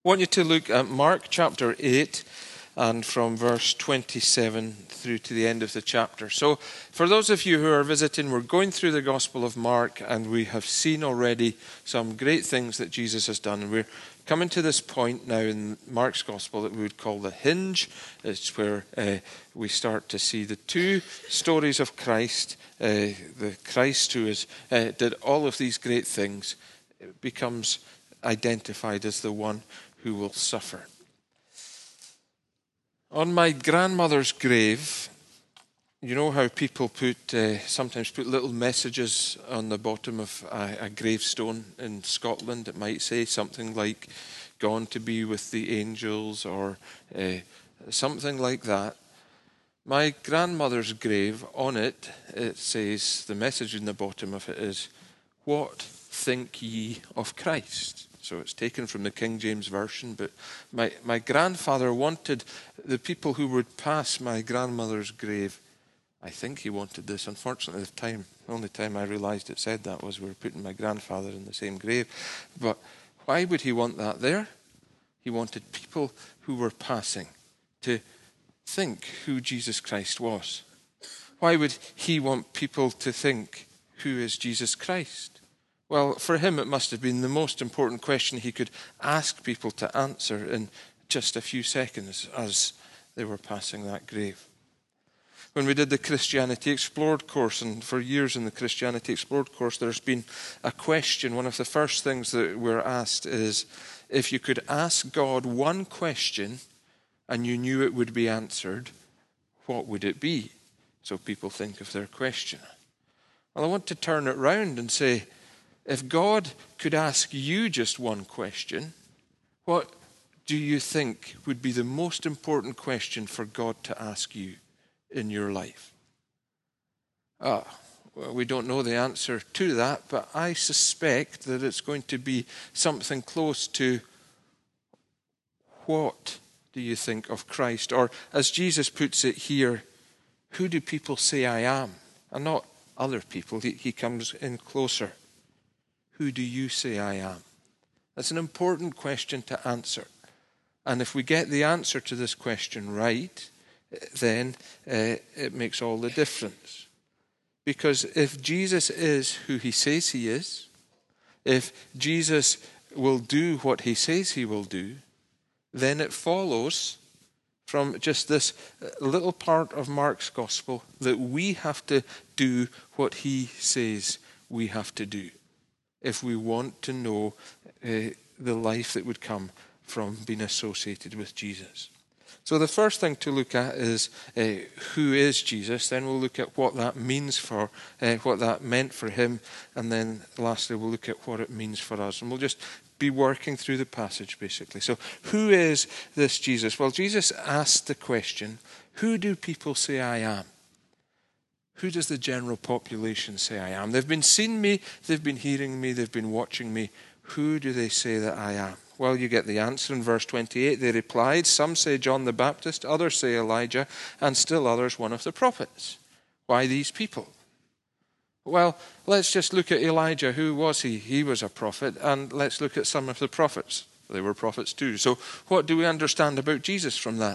I want you to look at Mark chapter 8 and from verse 27 through to the end of the chapter. So for those of you who are visiting, we're going through the Gospel of Mark and we have seen already some great things that Jesus has done. And we're coming to this point now in Mark's Gospel that we would call the hinge. It's where we start to see the two stories of Christ. The Christ who did all of these great things becomes identified as the one who will suffer. On my grandmother's grave, you know how people sometimes put little messages on the bottom of a gravestone in Scotland. It might say something like, "Gone to be with the angels," or something like that. My grandmother's grave, on it, it says, the message in the bottom of it is, "What think ye of Christ?" So it's taken from the King James Version, but my grandfather wanted the people who would pass my grandmother's grave, I think he wanted this. Unfortunately, the only time I realised it said that was we were putting my grandfather in the same grave. But why would he want that there? He wanted people who were passing to think who Jesus Christ was. Why would he want people to think, who is Jesus Christ? Well, for him it must have been the most important question he could ask people to answer in just a few seconds as they were passing that grave. When we did the Christianity Explored course, and for years in the Christianity Explored course, there's been a question. One of the first things that we're asked is, if you could ask God one question and you knew it would be answered, what would it be? So people think of their question. Well, I want to turn it round and say, if God could ask you just one question, what do you think would be the most important question for God to ask you in your life? Well, we don't know the answer to that, but I suspect that it's going to be something close to, what do you think of Christ? Or as Jesus puts it here, who do people say I am? And not other people. He comes in closer. Who do you say I am? That's an important question to answer. And if we get the answer to this question right, then it makes all the difference. Because if Jesus is who he says he is, if Jesus will do what he says he will do, then it follows from just this little part of Mark's Gospel that we have to do what he says we have to do if we want to know the life that would come from being associated with Jesus. So the first thing to look at is who is Jesus. Then we'll look at what that means what that meant for him. And then lastly, we'll look at what it means for us. And we'll just be working through the passage, basically. So who is this Jesus? Well, Jesus asked the question, who do people say I am? Who does the general population say I am? They've been seeing me, they've been hearing me, they've been watching me. Who do they say that I am? Well, you get the answer in verse 28. They replied, some say John the Baptist, others say Elijah, and still others one of the prophets. Why these people? Well, let's just look at Elijah. Who was he? He was a prophet. And let's look at some of the prophets. They were prophets too. So what do we understand about Jesus from that?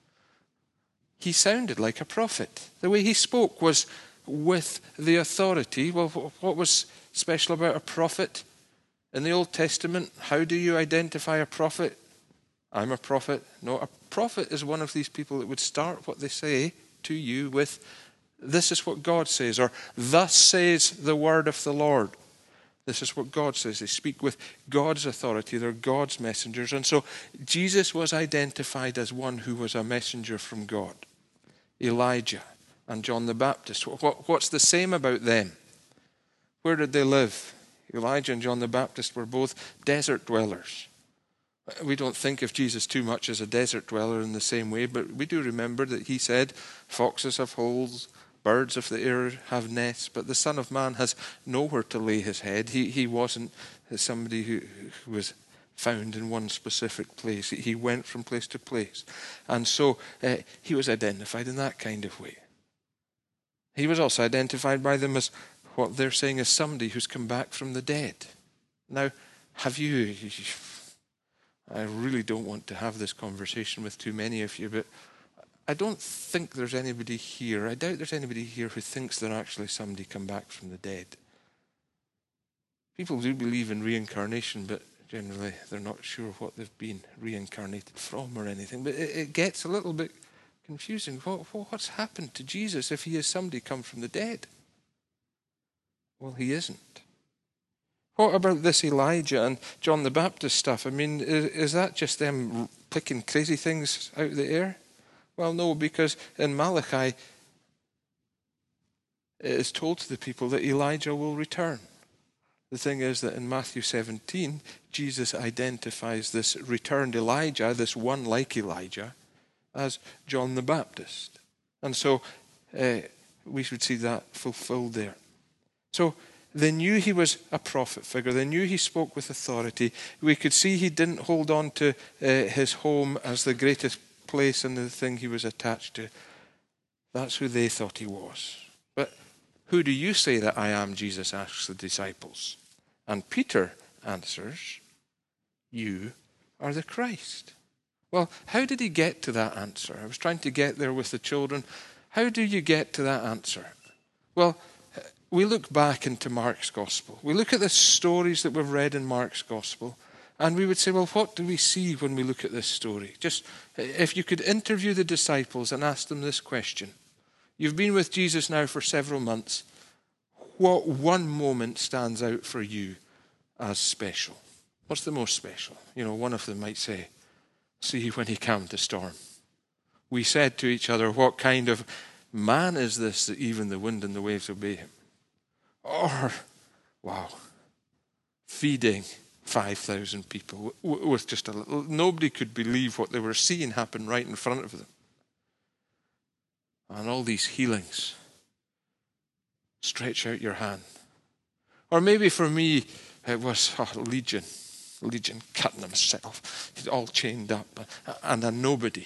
He sounded like a prophet. The way he spoke was with the authority. Well, what was special about a prophet? In the Old Testament, how do you identify a prophet? I'm a prophet. No, a prophet is one of these people that would start what they say to you with, this is what God says, or thus says the word of the Lord. This is what God says. They speak with God's authority. They're God's messengers. And so Jesus was identified as one who was a messenger from God. Elijah and John the Baptist. What's the same about them? Where did they live? Elijah and John the Baptist were both desert dwellers. We don't think of Jesus too much as a desert dweller in the same way, but we do remember that he said, foxes have holes, birds of the air have nests, but the Son of Man has nowhere to lay his head. He wasn't somebody who was found in one specific place. He went from place to place. And so he was identified in that kind of way. He was also identified by them as what they're saying is somebody who's come back from the dead. Now, I really don't want to have this conversation with too many of you, but I don't think there's anybody here, I doubt there's anybody here who thinks they're actually somebody come back from the dead. People do believe in reincarnation, but generally they're not sure what they've been reincarnated from or anything. But it gets a little bit confusing. What's happened to Jesus if he is somebody come from the dead? Well, he isn't. What about this Elijah and John the Baptist stuff? I mean, is that just them picking crazy things out of the air? Well, no, because in Malachi, it is told to the people that Elijah will return. The thing is that in Matthew 17, Jesus identifies this returned Elijah, this one like Elijah, as John the Baptist. And so we should see that fulfilled there. So they knew he was a prophet figure. They knew he spoke with authority. We could see he didn't hold on to his home as the greatest place and the thing he was attached to. That's who they thought he was. But who do you say that I am? Jesus asks the disciples. And Peter answers, you are the Christ. Well, how did he get to that answer? I was trying to get there with the children. How do you get to that answer? Well, we look back into Mark's Gospel. We look at the stories that we've read in Mark's Gospel, and we would say, well, what do we see when we look at this story? Just if you could interview the disciples and ask them this question. You've been with Jesus now for several months. What one moment stands out for you as special? What's the most special? You know, one of them might say, see when he calmed the storm. We said to each other, what kind of man is this that even the wind and the waves obey him? Or, wow, feeding 5,000 people with just a little. Nobody could believe what they were seeing happen right in front of them. And all these healings. Stretch out your hand. Or maybe for me, it was Legion cutting himself. He's all chained up and a nobody.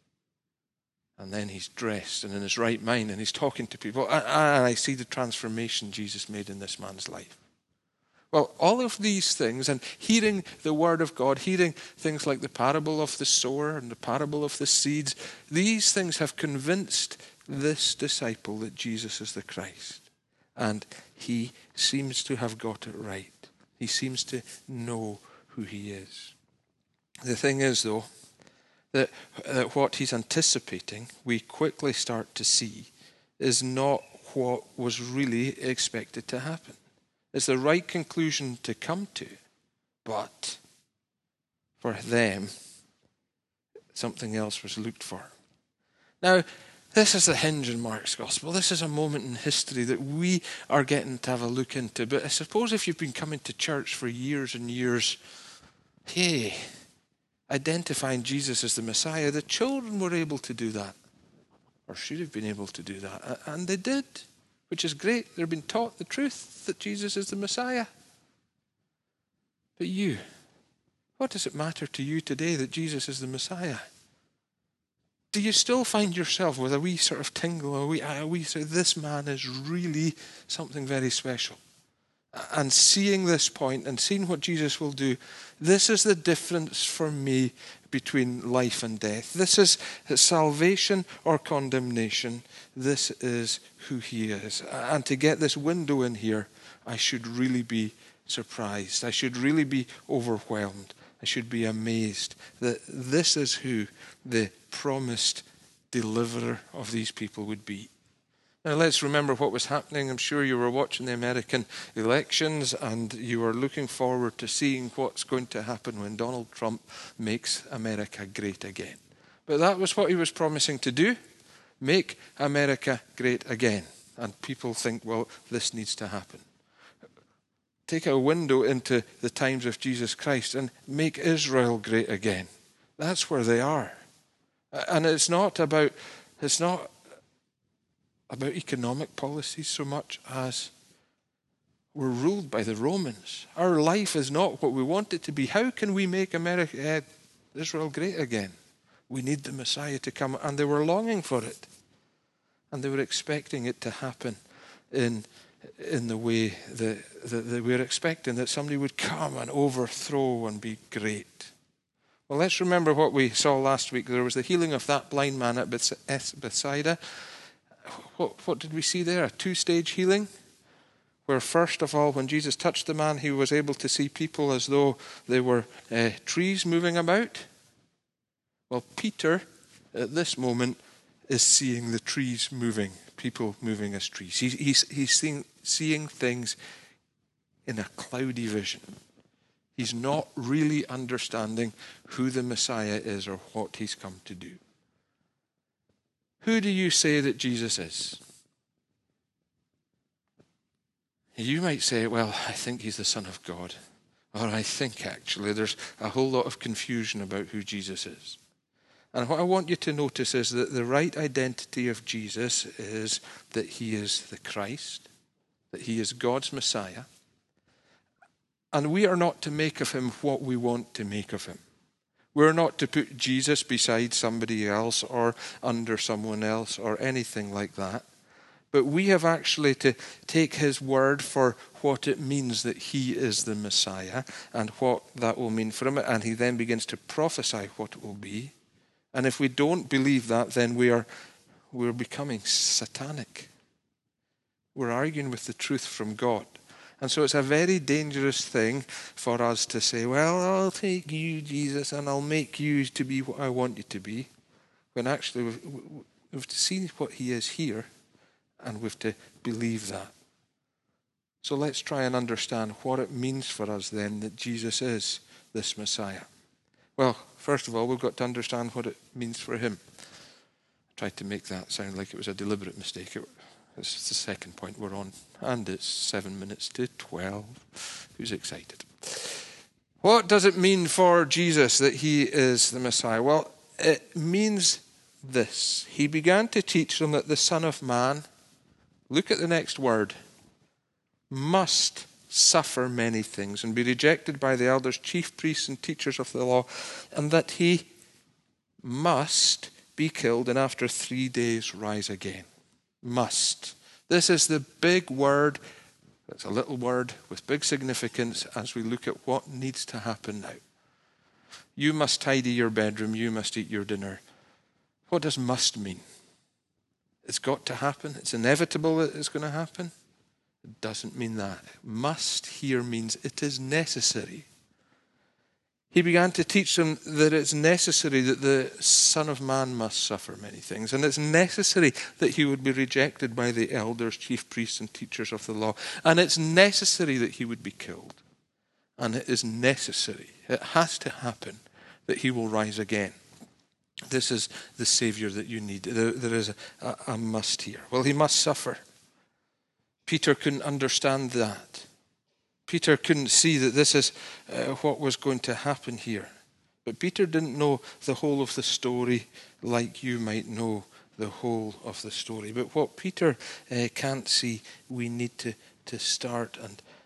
And then he's dressed and in his right mind and he's talking to people. And I see the transformation Jesus made in this man's life. Well, all of these things and hearing the word of God, hearing things like the parable of the sower and the parable of the seeds, these things have convinced this disciple that Jesus is the Christ. And he seems to have got it right. He seems to know who he is. The thing is, though, that what he's anticipating, we quickly start to see, is not what was really expected to happen. It's the right conclusion to come to, but for them, something else was looked for. Now, this is the hinge in Mark's Gospel. This is a moment in history that we are getting to have a look into. But I suppose if you've been coming to church for years and years, hey, identifying Jesus as the Messiah, the children were able to do that, or should have been able to do that. And they did, which is great. They've been taught the truth that Jesus is the Messiah. But you, what does it matter to you today that Jesus is the Messiah? Do you still find yourself with a wee sort of tingle, a wee sort of, this man is really something very special? And seeing this point and seeing what Jesus will do, this is the difference for me between life and death. This is salvation or condemnation. This is who he is. And to get this window in here, I should really be surprised. I should really be overwhelmed. I should be amazed that this is who the promised deliverer of these people would be. Now let's remember what was happening. I'm sure you were watching the American elections and you were looking forward to seeing what's going to happen when Donald Trump makes America great again. But that was what he was promising to do, make America great again. And people think, well, this needs to happen. Take a window into the times of Jesus Christ and make Israel great again. That's where they are. And it's not about economic policies so much as we're ruled by the Romans. Our life is not what we want it to be. How can we make Israel great again? We need the Messiah to come. And they were longing for it. And they were expecting it to happen in the way that we were expecting, that somebody would come and overthrow and be great. Well, let's remember what we saw last week. There was the healing of that blind man at Bethsaida. What did we see there? A two-stage healing? Where first of all, when Jesus touched the man, he was able to see people as though they were trees moving about. Well, Peter, at this moment, is seeing the trees moving, people moving as trees. He's seeing things in a cloudy vision. He's not really understanding who the Messiah is or what he's come to do. Who do you say that Jesus is? You might say, well, I think he's the Son of God. Or I think actually there's a whole lot of confusion about who Jesus is. And what I want you to notice is that the right identity of Jesus is that he is the Christ, that he is God's Messiah. And we are not to make of him what we want to make of him. We're not to put Jesus beside somebody else or under someone else or anything like that. But we have actually to take his word for what it means that he is the Messiah and what that will mean for him. And he then begins to prophesy what it will be. And if we don't believe that, then we're becoming satanic. We're arguing with the truth from God. And so it's a very dangerous thing for us to say, well, I'll take you, Jesus, and I'll make you to be what I want you to be. When actually we've seen what he is here, and we've to believe that. So let's try and understand what it means for us then that Jesus is this Messiah. Well, first of all, we've got to understand what it means for him. I tried to make that sound like it was a deliberate mistake. It's the second point we're on, and it's 7 minutes to 12. Who's excited? What does it mean for Jesus that he is the Messiah? Well, it means this. He began to teach them that the Son of Man, look at the next word, must suffer many things and be rejected by the elders, chief priests and teachers of the law, and that he must be killed and after 3 days rise again. Must. This is the big word. It's a little word with big significance as we look at what needs to happen now. You must tidy your bedroom. You must eat your dinner. What does must mean? It's got to happen. It's inevitable that it's going to happen. It doesn't mean that. Must here means it is necessary. He began to teach them that it's necessary that the Son of Man must suffer many things. And it's necessary that he would be rejected by the elders, chief priests, and teachers of the law. And it's necessary that he would be killed. And it is necessary, it has to happen, that he will rise again. This is the Savior that you need. There is a must here. Well, he must suffer. Peter couldn't understand that. Peter couldn't see that this is what was going to happen here. But Peter didn't know the whole of the story like you might know the whole of the story. But what Peter can't see, we need to start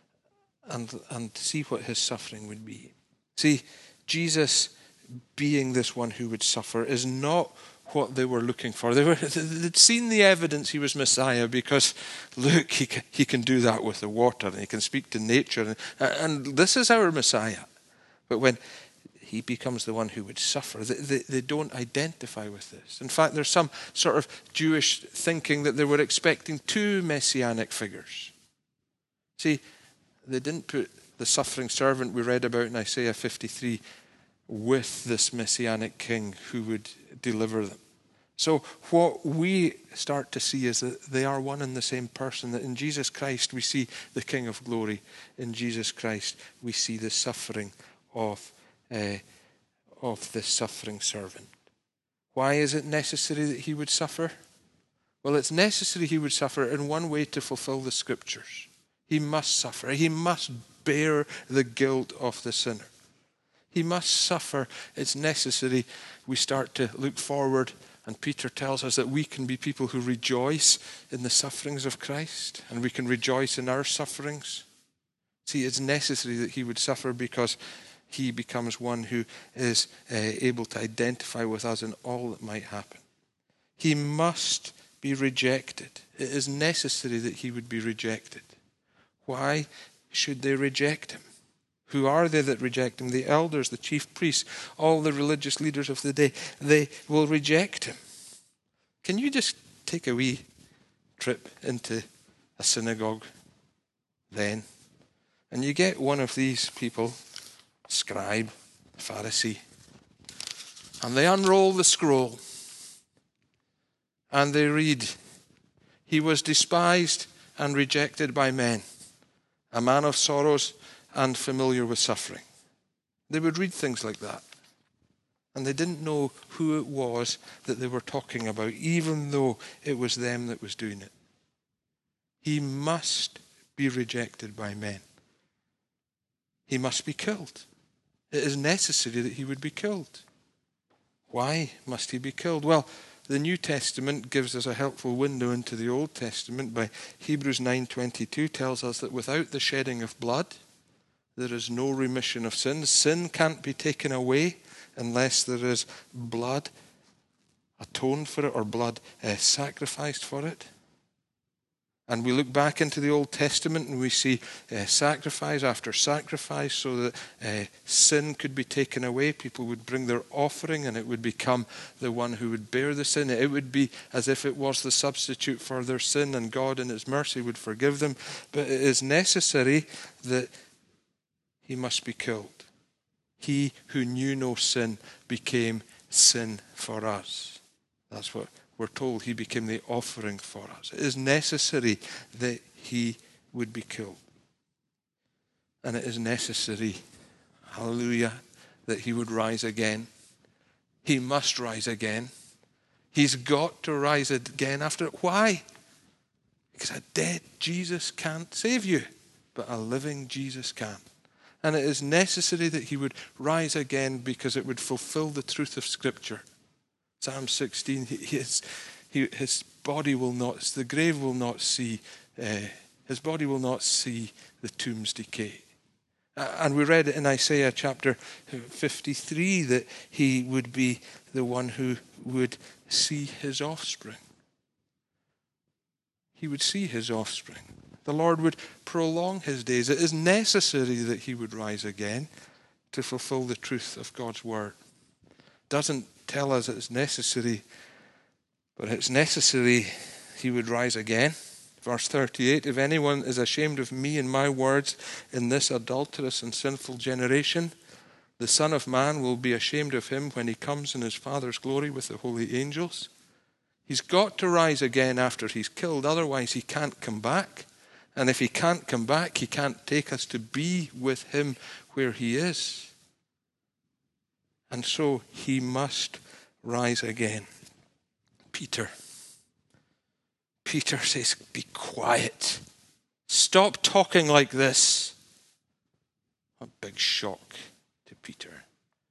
and see what his suffering would be. See, Jesus being this one who would suffer is not what they were looking for. They'd seen the evidence he was Messiah because, look, he can do that with the water and he can speak to nature. And this is our Messiah. But when he becomes the one who would suffer, they don't identify with this. In fact, there's some sort of Jewish thinking that they were expecting two messianic figures. See, they didn't put the suffering servant we read about in Isaiah 53 with this messianic king who would deliver them. So what we start to see is that they are one and the same person, that in Jesus Christ we see the King of glory. In Jesus Christ we see the suffering of this suffering servant. Why is it necessary that he would suffer? Well, it's necessary he would suffer in one way to fulfill the scriptures. He must suffer. He must bear the guilt of the sinner. He must suffer. It's necessary. We start to look forward, and Peter tells us that we can be people who rejoice in the sufferings of Christ, and we can rejoice in our sufferings. See, it's necessary that he would suffer because he becomes one who is able to identify with us in all that might happen. He must be rejected. It is necessary that he would be rejected. Why should they reject him? Who are they that reject him? The elders, the chief priests, all the religious leaders of the day. They will reject him. Can you just take a wee trip into a synagogue then? And you get one of these people, scribe, Pharisee, and they unroll the scroll and they read, "He was despised and rejected by men, a man of sorrows and familiar with suffering." They would read things like that. And they didn't know who it was that they were talking about, even though it was them that was doing it. He must be rejected by men. He must be killed. It is necessary that he would be killed. Why must he be killed? Well, the New Testament gives us a helpful window into the Old Testament by Hebrews 9:22 tells us that without the shedding of blood, there is no remission of sins. Sin can't be taken away unless there is blood atoned for it or blood sacrificed for it. And we look back into the Old Testament and we see sacrifice after sacrifice so that sin could be taken away. People would bring their offering and it would become the one who would bear the sin. It would be as if it was the substitute for their sin, and God in his mercy would forgive them. But it is necessary that he must be killed. He who knew no sin became sin for us. That's what we're told. He became the offering for us. It is necessary that he would be killed. And it is necessary, hallelujah, that he would rise again. He must rise again. He's got to rise again after it. Why? Because a dead Jesus can't save you, but a living Jesus can. And it is necessary that he would rise again because it would fulfill the truth of Scripture. Psalm 16, his body will not, the grave will not see, his body will not see the tomb's decay. And we read it in Isaiah chapter 53 that he would be the one who would see his offspring. He would see his offspring. The Lord would prolong his days. It is necessary that he would rise again to fulfill the truth of God's word. Doesn't tell us it's necessary, but it's necessary he would rise again. Verse 38, "If anyone is ashamed of me and my words in this adulterous and sinful generation, the Son of Man will be ashamed of him when he comes in his Father's glory with the holy angels." He's got to rise again after he's killed, otherwise he can't come back. And if he can't come back, he can't take us to be with him where he is. And so he must rise again. Peter says, "Be quiet. Stop talking like this." A big shock to Peter.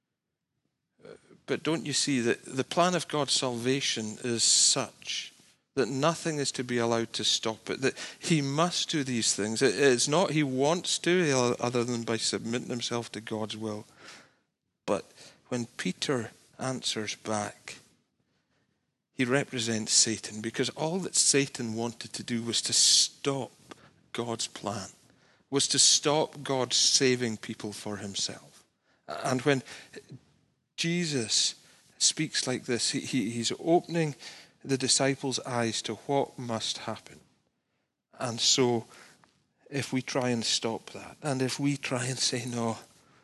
But don't you see that the plan of God's salvation is such that nothing is to be allowed to stop it, that he must do these things. It's not he wants to, other than by submitting himself to God's will. But when Peter answers back, he represents Satan, because all that Satan wanted to do was to stop God's plan, was to stop God saving people for himself. And when Jesus speaks like this, he's opening the disciples' eyes to what must happen. And so if we try and stop that, and if we try and say, no,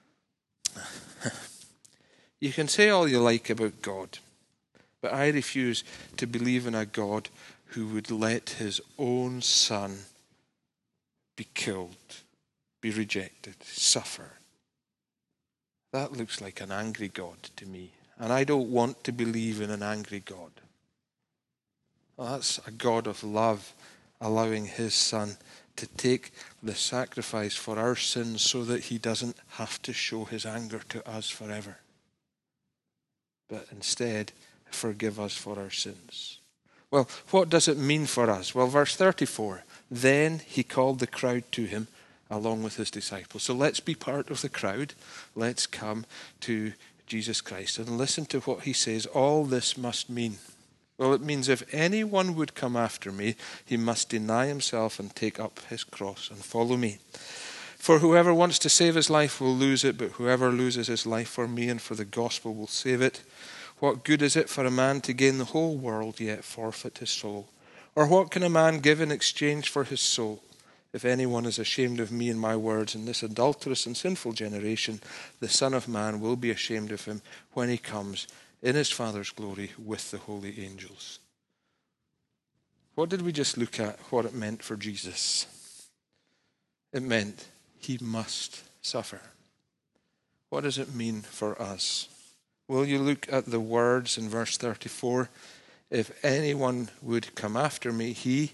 you can say all you like about God, but I refuse to believe in a God who would let his own Son be killed, be rejected, suffer. That looks like an angry God to me. And I don't want to believe in an angry God. Well, that's a God of love, allowing his Son to take the sacrifice for our sins so that he doesn't have to show his anger to us forever, but instead forgive us for our sins. Well, what does it mean for us? Well, verse 34, "Then he called the crowd to him along with his disciples." So let's be part of the crowd. Let's come to Jesus Christ and listen to what he says all this must mean. Well, it means if anyone would come after me, he must deny himself and take up his cross and follow me. For whoever wants to save his life will lose it, but whoever loses his life for me and for the gospel will save it. What good is it for a man to gain the whole world yet forfeit his soul? Or what can a man give in exchange for his soul? If anyone is ashamed of me and my words in this adulterous and sinful generation, the Son of Man will be ashamed of him when he comes in his Father's glory with the holy angels. What did we just look at? What it meant for Jesus. It meant he must suffer. What does it mean for us? Well, you look at the words in verse 34. If anyone would come after me, he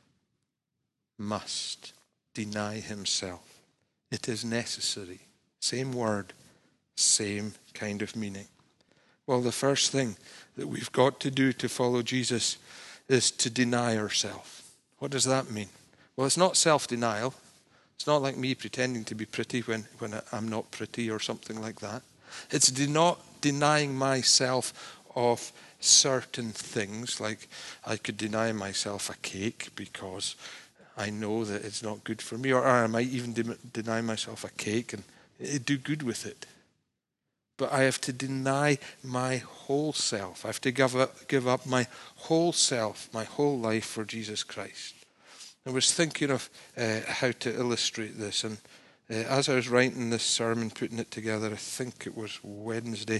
must deny himself. It is necessary. Same word, same kind of meaning. Well, the first thing that we've got to do to follow Jesus is to deny ourselves. What does that mean? Well, it's not self-denial. It's not like me pretending to be pretty when I'm not pretty or something like that. It's not denying myself of certain things, like I could deny myself a cake because I know that it's not good for me, or I might even deny myself a cake and do good with it. But I have to deny my whole self. I have to give up my whole self, my whole life for Jesus Christ. I was thinking of how to illustrate this, and as I was writing this sermon, putting it together, I think it was Wednesday,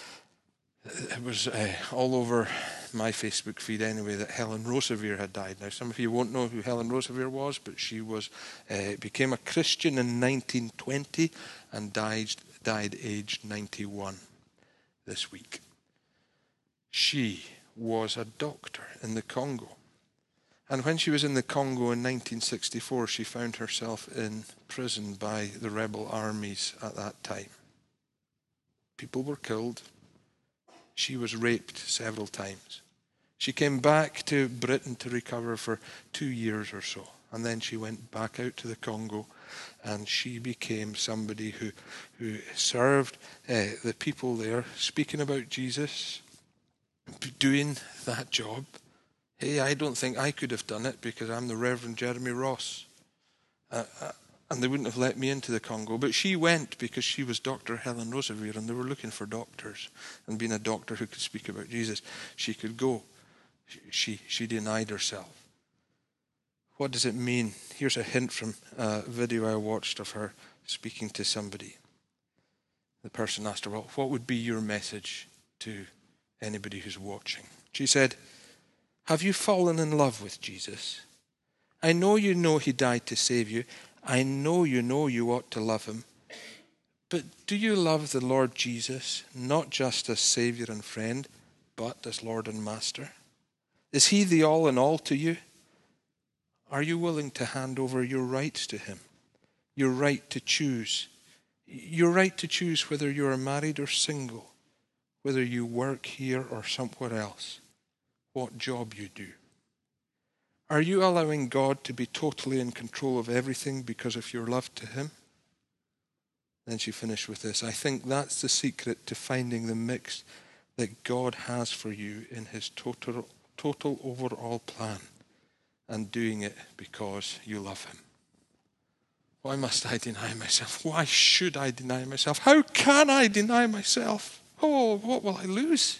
it was all over my Facebook feed anyway that Helen Roseveare had died. Now, some of you won't know who Helen Roseveare was, but she became a Christian in 1920 and died aged 91 this week. She was a doctor in the Congo. And when she was in the Congo in 1964, she found herself in prison by the rebel armies at that time. People were killed. She was raped several times. She came back to Britain to recover for 2 years or so. And then she went back out to the Congo, and she became somebody who served the people there, speaking about Jesus, doing that job. Hey, I don't think I could have done it because I'm the Reverend Jeremy Ross. And they wouldn't have let me into the Congo. But she went because she was Dr. Helen Roseveare, and they were looking for doctors. And being a doctor who could speak about Jesus, she could go. She denied herself. What does it mean? Here's a hint from a video I watched of her speaking to somebody. The person asked her, well, what would be your message to anybody who's watching? She said, have you fallen in love with Jesus? I know you know he died to save you. I know you ought to love him. But do you love the Lord Jesus, not just as Savior and friend, but as Lord and Master? Is he the all in all to you? Are you willing to hand over your rights to him? Your right to choose. Your right to choose whether you are married or single, whether you work here or somewhere else, what job you do. Are you allowing God to be totally in control of everything because of your love to him? Then she finished with this. I think that's the secret to finding the mix that God has for you in his total overall plan, and doing it because you love him. Why must I deny myself? Why should I deny myself? How can I deny myself? Oh, what will I lose?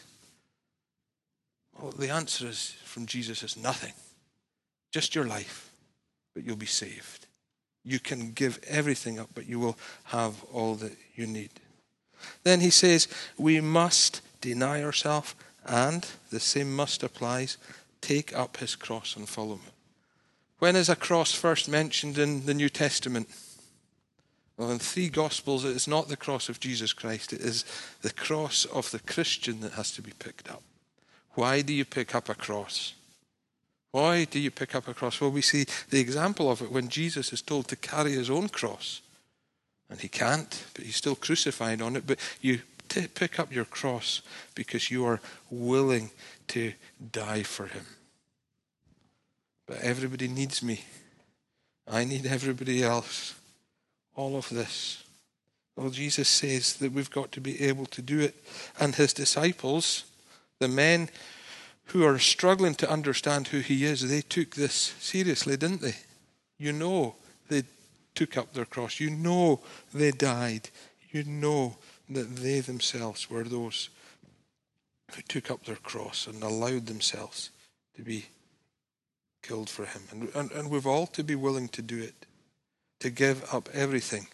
Well, the answer is from Jesus is nothing. Just your life, but you'll be saved. You can give everything up, but you will have all that you need. Then he says, we must deny ourselves, and the same must applies, take up his cross and follow him. When is a cross first mentioned in the New Testament? Well, in 3 Gospels, it is not the cross of Jesus Christ. It is the cross of the Christian that has to be picked up. Why do you pick up a cross? Why do you pick up a cross? Well, we see the example of it when Jesus is told to carry his own cross. And he can't, but he's still crucified on it. But you pick up your cross because you are willing to die for him. But everybody needs me. I need everybody else. All of this. Well, Jesus says that we've got to be able to do it. And his disciples, the men who are struggling to understand who he is, they took this seriously, didn't they? You know, they took up their cross. You know they died. You know that they themselves were those who took up their cross and allowed themselves to be killed for him. And we've all to be willing to do it, to give up everything.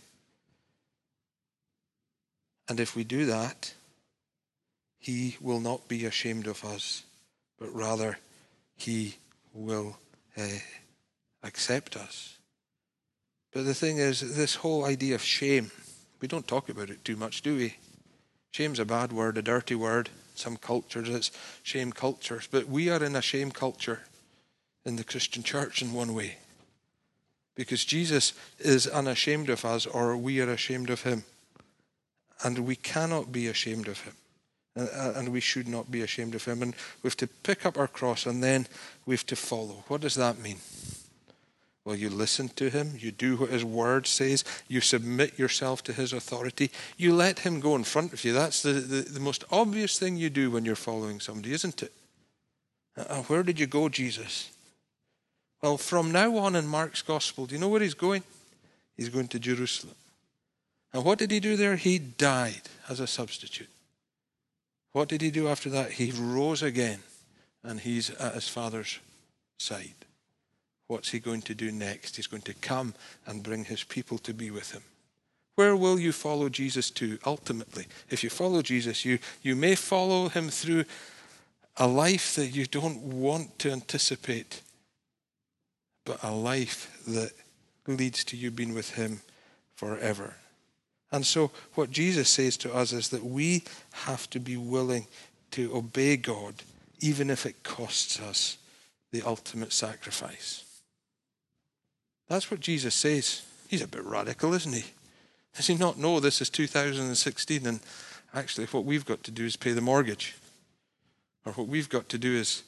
And if we do that, he will not be ashamed of us, but rather he will accept us. But the thing is, this whole idea of shame, we don't talk about it too much, do we? Shame's a bad word, a dirty word. Some cultures, it's shame cultures. But we are in a shame culture in the Christian church in one way. Because Jesus is unashamed of us, or we are ashamed of him. And we cannot be ashamed of him. And we should not be ashamed of him. And we have to pick up our cross, and then we have to follow. What does that mean? Well, you listen to him, you do what his word says, you submit yourself to his authority, you let him go in front of you. That's the most obvious thing you do when you're following somebody, isn't it? Where did you go, Jesus? Well, from now on in Mark's gospel, do you know where he's going? He's going to Jerusalem. And what did he do there? He died as a substitute. What did he do after that? He rose again, and he's at his Father's side. What's he going to do next? He's going to come and bring his people to be with him. Where will you follow Jesus to ultimately? If you follow Jesus, you may follow him through a life that you don't want to anticipate, but a life that leads to you being with him forever. And so what Jesus says to us is that we have to be willing to obey God, even if it costs us the ultimate sacrifice. That's what Jesus says. He's a bit radical, isn't he? Does he not know this is 2016 and actually what we've got to do is pay the mortgage? Or what we've got to do is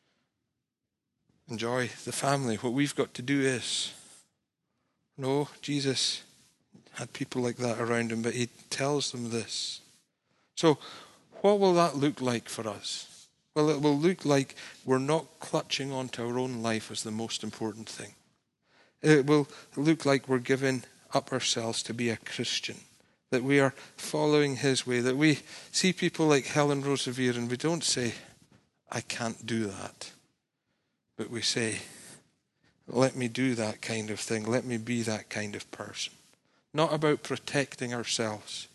enjoy the family. What we've got to do is... No, Jesus had people like that around him, but he tells them this. So what will that look like for us? Well, it will look like we're not clutching onto our own life as the most important thing. It will look like we're giving up ourselves to be a Christian, that we are following his way, that we see people like Helen Roseveare and we don't say, I can't do that. But we say, let me do that kind of thing. Let me be that kind of person. Not about protecting ourselves,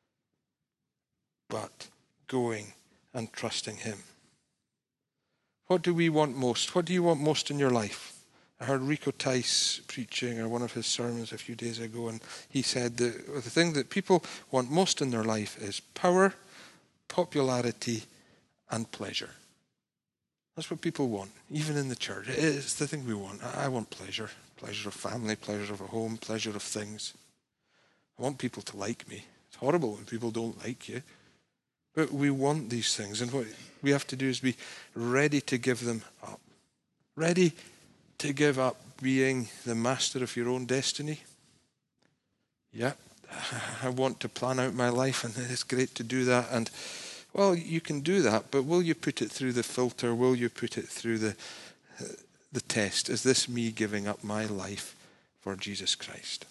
but going and trusting him. What do we want most? What do you want most in your life? I heard Rico Tice preaching or one of his sermons a few days ago, and he said that the thing that people want most in their life is power, popularity, and pleasure. That's what people want, even in the church. It's the thing we want. I want pleasure. Pleasure of family, pleasure of a home, pleasure of things. I want people to like me. It's horrible when people don't like you. But we want these things, and what we have to do is be ready to give them up. Ready to give up being the master of your own destiny. Yep, I want to plan out my life, and it's great to do that. And, well, you can do that, but will you put it through the filter? Will you put it through the test? Is this me giving up my life for Jesus Christ?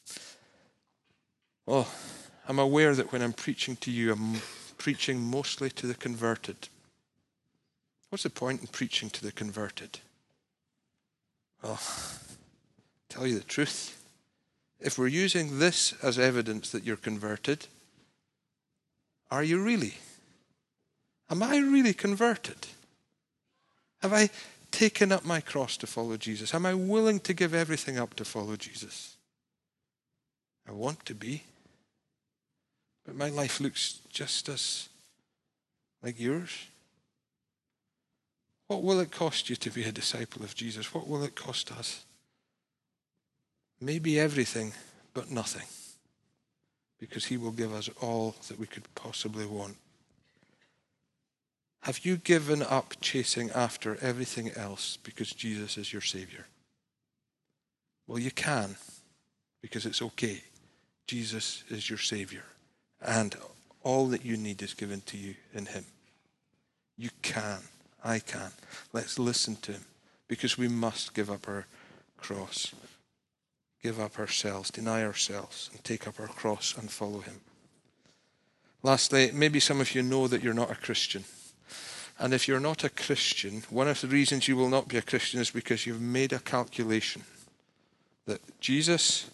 Well, I'm aware that when I'm preaching to you, I'm preaching mostly to the converted. What's the point in preaching to the converted? Well, tell you the truth. If we're using this as evidence that you're converted, are you really? Am I really converted? Have I taken up my cross to follow Jesus? Am I willing to give everything up to follow Jesus? I want to be. But my life looks just as like yours. What will it cost you to be a disciple of Jesus? What will it cost us? Maybe everything, but nothing. Because he will give us all that we could possibly want. Have you given up chasing after everything else because Jesus is your Savior? Well, you can, because it's okay. Jesus is your Savior. And all that you need is given to you in him. You can. I can. Let's listen to him, because we must give up our cross. give up ourselves, deny ourselves, and take up our cross and follow him. Lastly, maybe some of you know that you're not a Christian. And if you're not a Christian, one of the reasons you will not be a Christian is because you've made a calculation that Jesus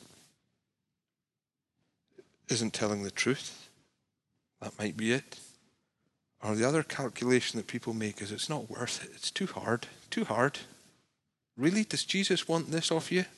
isn't telling the truth. That might be it. Or the other calculation that people make is it's not worth it. It's too hard. Too hard. Really? Does Jesus want this of you?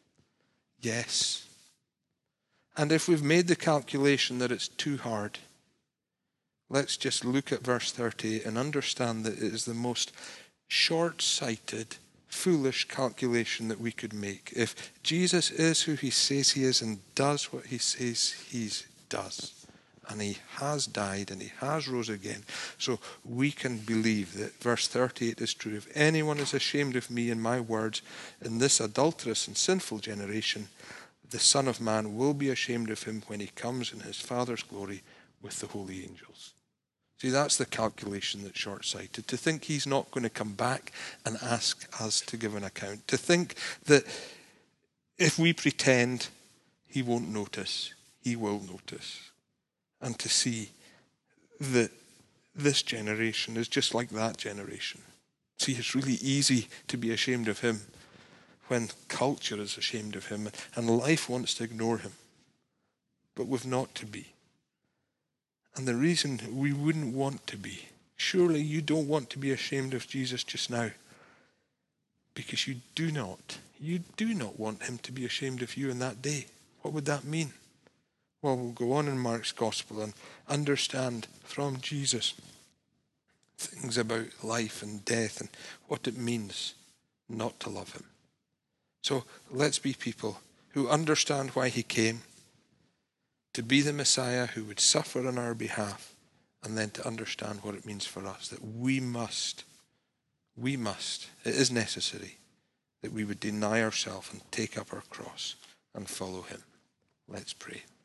Yes. And if we've made the calculation that it's too hard, let's just look at verse 38 and understand that it is the most short-sighted, foolish calculation that we could make. If Jesus is who he says he is and does what he says he does, and he has died and he has rose again, so we can believe that verse 38 is true. If anyone is ashamed of me and my words in this adulterous and sinful generation, the Son of Man will be ashamed of him when he comes in his Father's glory with the holy angels. See, that's the calculation that's short-sighted. To think he's not going to come back and ask us to give an account. To think that if we pretend, he won't notice. He will notice. And to see that this generation is just like that generation. See, it's really easy to be ashamed of him when culture is ashamed of him and life wants to ignore him. But we've not to be. And the reason we wouldn't want to be, surely you don't want to be ashamed of Jesus just now, because you do not want him to be ashamed of you in that day. What would that mean? Well, we'll go on in Mark's Gospel and understand from Jesus things about life and death and what it means not to love him. So let's be people who understand why he came, to be the Messiah who would suffer on our behalf, and then to understand what it means for us, that we must, it is necessary, that we would deny ourselves and take up our cross and follow him. Let's pray.